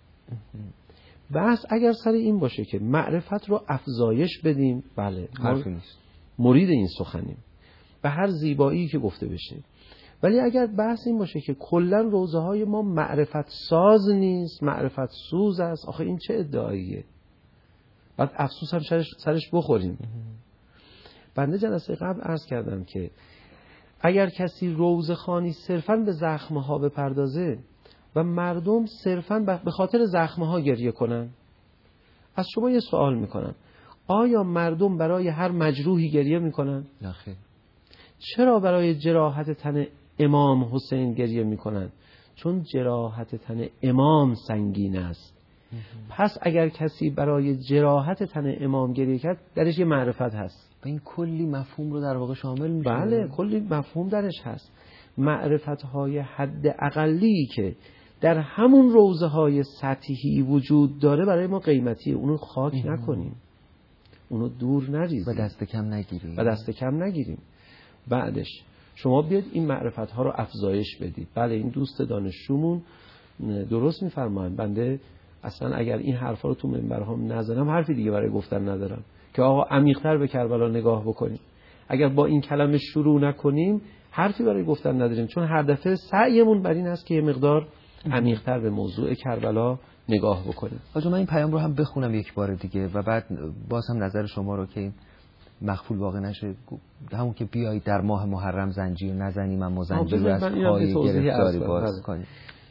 بحث اگر سر این باشه که معرفت رو افزایش بدیم، بله حرفی نیست، مرید این سخنیم به هر زیبایی که گفته بشه. ولی اگر بحث این باشه که کلا روزه های ما معرفت ساز نیست، معرفت سوز است، آخه این چه ادعاییه؟ بعد افسوس هم سرش, سرش بخوریم. بنده جلسه قبل عرض کردم که اگر کسی روزه خوانی صرفاً به زخمه ها بپردازه و مردم صرفاً به خاطر زخمه ها گریه کنن، از شما یه سوال میکنم، آیا مردم برای هر مجروحی گریه میکنن؟ نه خیر. چرا برای جراحت تن امام حسین گریه میکنن؟ چون جراحت تن امام سنگین است. پس اگر کسی برای جراحت تن امام گریه کرد درش یه معرفت هست و این کلی مفهوم رو در واقع شامل میشه. بله کلی مفهوم درش هست. معرفت های حد اقلی که در همون روزه های سطحی وجود داره برای ما قیمتیه، اونو خاک ام. نکنیم، اونو دور نریزیم و دست کم نگیریم و دست کم نگیریم. بعدش شما بیاد این معرفت ها رو افزایش بدید. بله این دوست دانشجومون درست میفرمایند، بنده اصلا اگر این حرفا رو تو منبرهام نزنم حرفی دیگه برای گفتن ندارم که آقا عمیق‌تر به کربلا نگاه بکنیم. اگر با این کلمه شروع نکنیم حرفی برای گفتن نداریم، چون هر دفعه سعیمون بر این است که یه مقدار عمیق‌تر به موضوع کربلا نگاه بکنیم. آجا من این پیام رو هم بخونم یک بار دیگه و بعد باز هم نظر شما رو که مخفول واقع نشه، همون که بیایید در ماه محرم زنجیر نزنیم اما زنجیر رو از پای گرفتاری باز کنیم.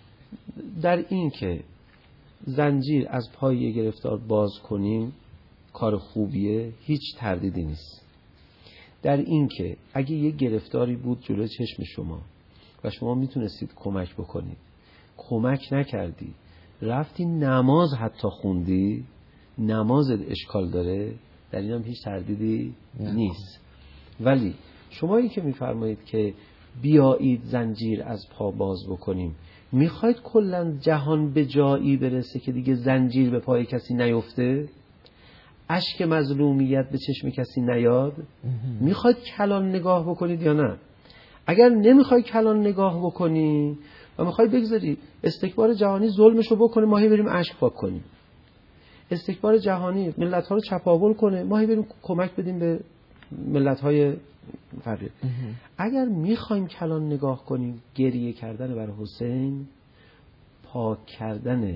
در این که زنجیر از پای گرفتار باز کنیم کار خوبیه، هیچ تردیدی نیست. در این که اگه یه گرفتاری بود جلوی چشم شما و شما میتونستید کمک بکنید، کمک نکردی، رفتی نماز حتی خوندی، نمازت اشکال داره، در این هم هیچ تردیدی نیست. ولی شما این که میفرمایید که بیایید زنجیر از پا باز بکنیم، میخواید کلا جهان به جایی برسه که دیگه زنجیر به پای کسی نیفته، اشک مظلومیت به چشم کسی نیاد؟ میخواید کلان نگاه بکنید یا نه؟ اگر نمیخواید کلان نگاه بکنی و میخواید بگذاری استکبار جهانی ظلمشو بکنه، ماهی بریم اشک پاک کنیم، استکبار جهانی ملت ها رو چپاول کنه، ماهی بریم کمک بدیم به ملت های فقیر. اگر میخوایم کلان نگاه کنیم، گریه کردن بر حسین پاک کردن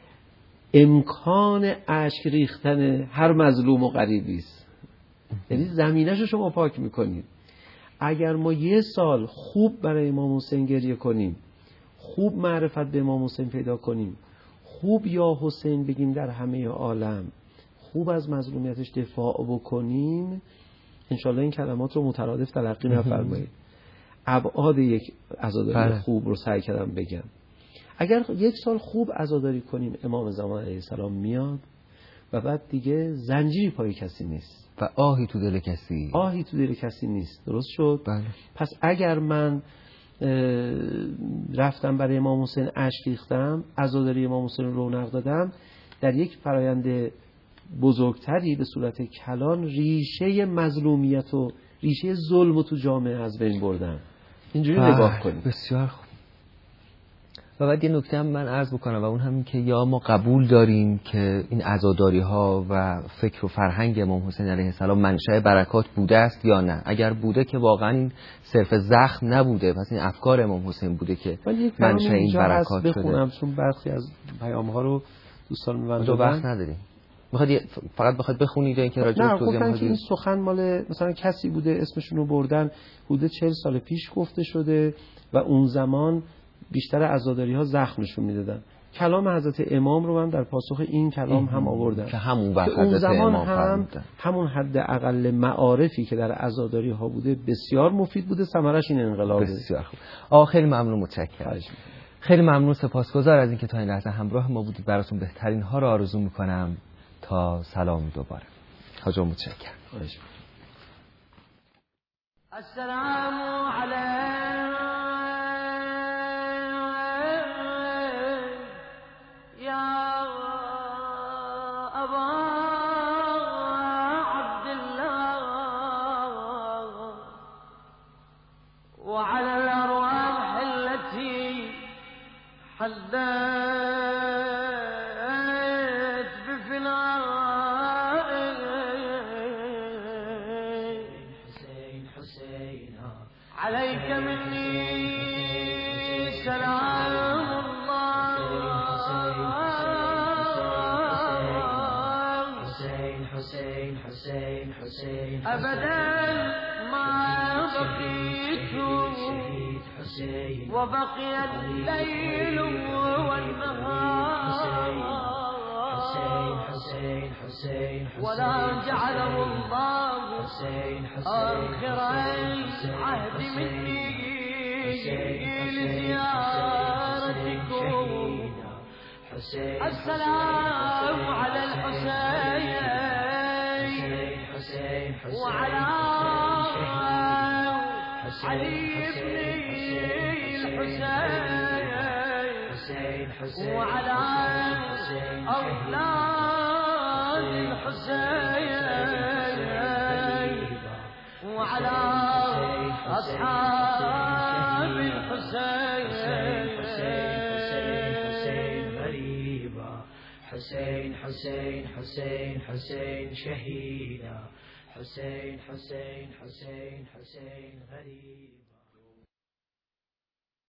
امکان اشک ریختن هر مظلوم و غریبی است. یعنی زمینه‌شو شما پاک میکنید. اگر ما یه سال خوب برای امام حسین گریه کنیم، خوب معرفت به امام حسین پیدا کنیم، خوب یا حسین بگیم در همه عالم، خوب از مظلومیتش دفاع بکنیم، انشالله این کلمات رو مترادف تلقی نفرمایید. ابعاد یک عزاداری خوب رو سعی کردم بگم. اگر یک سال خوب عزاداری کنیم، امام زمان علیه السلام میاد و بعد دیگه زنجیری پای کسی نیست و آهی تو دل کسی آهی تو دل کسی نیست. درست شد؟ بله. پس اگر من رفتم برای امام حسین اشک ریختم، عزاداری امام حسین رو رونق دادم، در یک فرایند بزرگتری به صورت کلان ریشه مظلومیت و ریشه ظلم رو تو جامعه از بین بردم. اینجوری نگاه کنید. بسیار خوب. و بعد یه نکته هم من عرض بکنم و اون همین که یا ما قبول داریم که این عزاداری ها و فکر و فرهنگ امام حسین علیه السلام منشأ برکات بوده است یا نه. اگر بوده که واقعا این صرف زخم نبوده، پس این افکار امام حسین بوده که منشأ این برکات شده. بخونم چون برخی از پیام ها رو دوستان می‌بندن. دو وقت نداریم. میخواد فقط بخواد بخونید یا اینکه راجع به توضیح بدید؟ این سخن مال مثلا کسی بوده اسمشون رو بردن حدود چهل سال پیش گفته شده و اون زمان بیشتر عزاداری ها زخم نشون میدادن. کلام حضرت امام رو من در پاسخ این کلام هم آوردم که همون وقت اون حضرت زمان امام هم همون حد اقل معارفی که در عزاداری ها بوده بسیار مفید بوده. ثمرش این انقلاب بسیار خوب. آقا خیلی ممنون، متشکرم. خیلی ممنون، سپاسگزار از اینکه تا این لحظه همراه ما بودید. براتون بهترین ها رو آرزو میکنم تا سلام دوباره. حاجا متشکرم. السلام علیکم یا ابا عبدالله وعلى الارواح التي حدثت عليك مني سلام الله حسين حسين حسين حسين أبدا ما بقيت وبقي الليل والنهار حسين حسين ولا جعله الله آخر عهد مني لزيارتكم. السلام على الحسين وعلى علي بن الحسين وعلى أولاد الحسين وعلى أصحاب الحسين. حسين حسين حسين حسين شهيدا. حسين حسين حسين حسين غريبا.